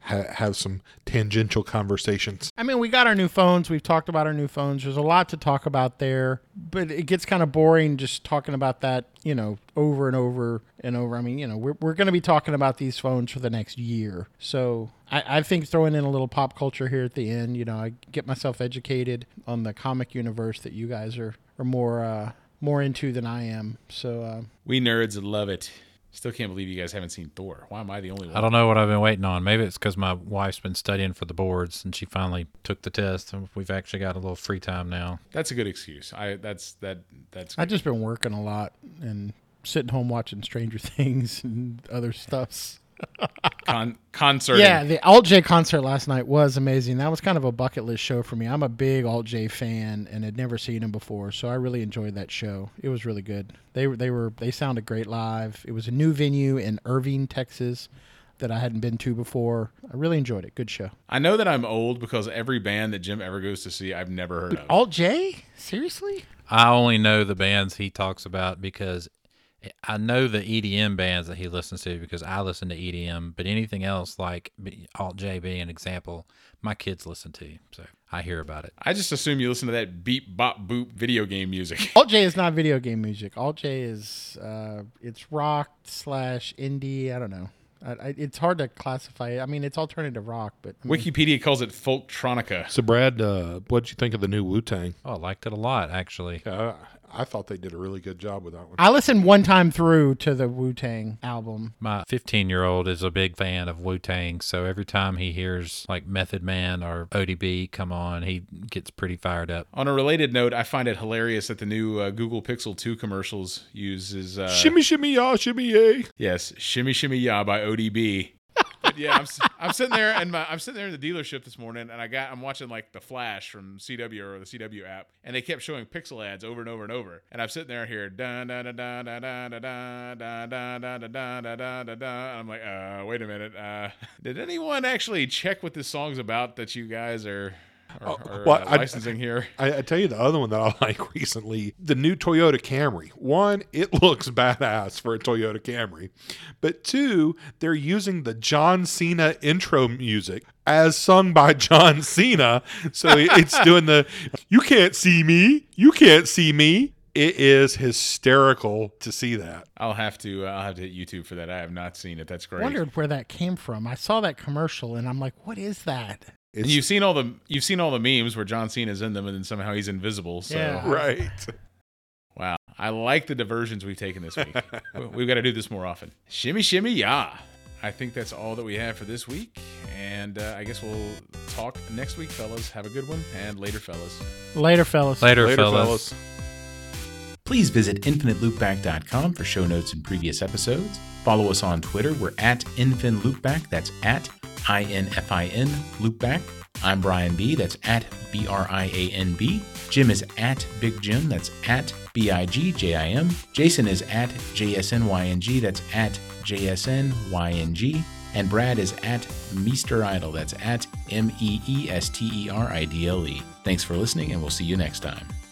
Speaker 2: ha- have some tangential conversations.
Speaker 3: I mean, we got our new phones. We've talked about our new phones. There's a lot to talk about there, but it gets kind of boring just talking about that, you know, over and over and over. I mean, you know, we're, we're going to be talking about these phones for the next year. So I, I think throwing in a little pop culture here at the end, you know, I get myself educated on the comic universe that you guys are, are more, uh, more into than I am. So, uh,
Speaker 1: We nerds love it. Still can't believe you guys haven't seen Thor. Why am I the only one?
Speaker 4: I don't know what I've been waiting on. Maybe it's because my wife's been studying for the boards and she finally took the test, and we've actually got a little free time now.
Speaker 1: That's a good excuse. I that's that that's.
Speaker 3: I've just been working a lot and sitting home watching Stranger Things and other stuffs.
Speaker 1: Con concert.
Speaker 3: Yeah, the Alt J concert last night was amazing. That was kind of a bucket list show for me. I'm a big Alt J fan and had never seen him before, so I really enjoyed that show. It was really good. They were they were they sounded great live. It was a new venue in Irving, Texas, that I hadn't been to before. I really enjoyed it. Good show.
Speaker 1: I know that I'm old because every band that Jim ever goes to see, I've never heard of.
Speaker 3: Alt J? Seriously?
Speaker 4: I only know the bands he talks about because I know the E D M bands that he listens to because I listen to E D M, but anything else like Alt J being an example, my kids listen to, so I hear about it.
Speaker 1: I just assume you listen to that beep bop boop video game music.
Speaker 3: Alt J is not video game music. Alt J is uh, it's rock slash indie. I don't know. I, I, it's hard to classify it. I mean, it's alternative rock, but I mean,
Speaker 1: Wikipedia calls it folktronica.
Speaker 2: So, Brad, uh, what'd you think of the new Wu-Tang?
Speaker 4: Oh, I liked it a lot, actually.
Speaker 2: Uh, I thought they did a really good job with that one.
Speaker 3: I listened one time through to the Wu-Tang album.
Speaker 4: My fifteen-year-old is a big fan of Wu-Tang, so every time he hears like Method Man or O D B come on, he gets pretty fired up.
Speaker 1: On a related note, I find it hilarious that the new uh, Google Pixel two commercials uses uh,
Speaker 2: shimmy, shimmy, y'all, shimmy, yay.
Speaker 1: yes, "Shimmy Shimmy Ya" by O D B. But yeah, I'm, s- I'm sitting there and my, I'm sitting there in the dealership this morning, and I got I'm watching like The Flash from C W or the C W app, and they kept showing Pixel ads over and over and over, and I'm sitting there here da da da da da da da da da da da da da da da da. I'm like, uh, wait a minute, uh, did anyone actually check what this song's about that you guys are? Or, or,
Speaker 2: well,
Speaker 1: uh,
Speaker 2: I-
Speaker 1: licensing here.
Speaker 2: I, I tell you the other one that I like recently, the new Toyota Camry. One, it looks badass for a Toyota Camry. But two, they're using the John Cena intro music as sung by John Cena. So it- it's doing the, you can't see me, you can't see me. It is hysterical to see that.
Speaker 1: I'll have to uh, I'll have to hit YouTube for that. I have not seen it. That's great.
Speaker 3: Wondered where that came from. I saw that commercial and I'm like, what is that?
Speaker 1: And
Speaker 2: It's,
Speaker 1: you've seen all the you've seen all the memes where John Cena's in them, and then somehow he's invisible. So
Speaker 3: Yeah.
Speaker 2: right.
Speaker 1: wow, I like the diversions we've taken this week. We- We've got to do this more often. Shimmy shimmy ya. I think that's all that we have for this week, and uh, I guess we'll talk next week, fellas. Have a good one, and later, fellas.
Speaker 3: Later, fellas.
Speaker 4: Later,
Speaker 2: Later,
Speaker 4: fellas.
Speaker 2: fellas.
Speaker 1: Please visit infinite loopback dot com for show notes and previous episodes. Follow us on Twitter. We're at InfinLoopback. That's at I N F I N Loopback. I'm Brian B. That's at B R I A N B. Jim is at Big Jim. That's at B I G J I M. Jason is at J S N Y N G. That's at J S N Y N G. And Brad is at Meester Idol. That's at M E E S T E R I D L E. Thanks for listening, and we'll see you next time.